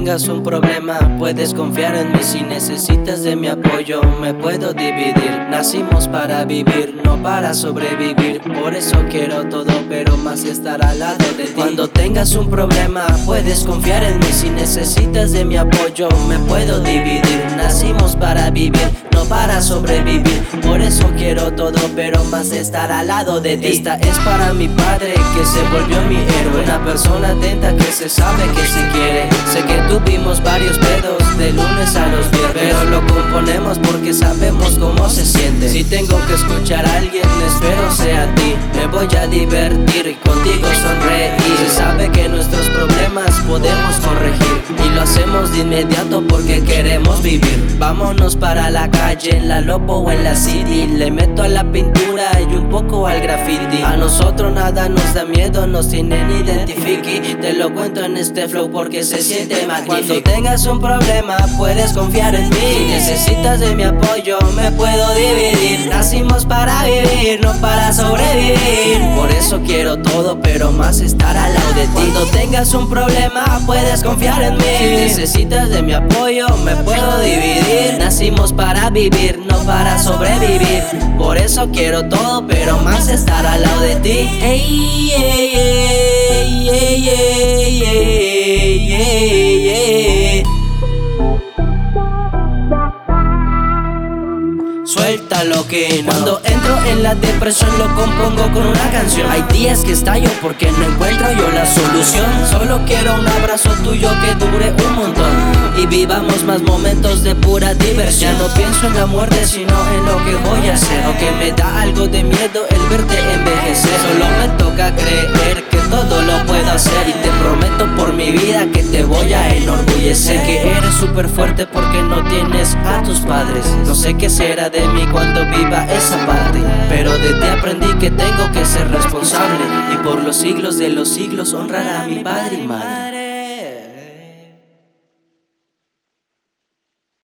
tengas un problema, puedes confiar en mí. Si necesitas de mi apoyo, me puedo dividir. Nacimos para vivir, no para sobrevivir. Por eso quiero todo, pero más estar al lado de ti. Cuando tengas un problema, puedes confiar en mí. Si necesitas de mi apoyo, me puedo dividir. Nacimos para vivir, no para sobrevivir. Por eso quiero todo, pero más estar al lado de ti. Esta es para mi padre, que se volvió mi héroe. Una persona atenta que se sabe que se quiere. Sé que tuvimos varios pedos de lunes a los viernes, pero lo componemos porque sabemos cómo se siente. Si tengo que escuchar a alguien, espero sea a ti. Me voy a divertir y contigo sonreír. Se sabe que nuestros problemas podemos corregir, y lo hacemos de inmediato porque queremos vivir. Vámonos para la calle, en la Lopo o en la City. Le meto a la pintura y un poco al graffiti. A nosotros nada nos da miedo, nos tienen identifique. Te lo cuento en este flow porque se siente magnífico. Cuando tengas un problema, puedes confiar en mí. Si necesitas de mi apoyo, me puedo dividir. Nacimos para vivir, no para sobrevivir. Por eso quiero todo, pero más estar al lado de ti. Cuando tengas un problema, puedes confiar en mí. Si necesitas de mi apoyo, me puedo dividir. Nacimos para vivir, no para sobrevivir. Por eso quiero todo, pero más estar al lado de ti. Hey, yeah, yeah, yeah, yeah, yeah, yeah. Suelta lo que no. Cuando entro en la depresión lo compongo con una canción. Hay días que estallo porque no encuentro yo la solución. Solo quiero un abrazo tuyo que dure un montón y vivamos más momentos de pura diversión. Ya no pienso en la muerte sino en lo que voy a hacer. Aunque me da algo de miedo el verte envejecer, solo me toca creer que todo lo puedo hacer. Y te prometo por mi vida que te voy a enorgullecer. Sé que eres súper fuerte porque no tienes a tus padres. No sé qué será de mí cuando viva esa parte, pero de ti aprendí que tengo que ser responsable y por los siglos de los siglos honrar a mi padre y madre.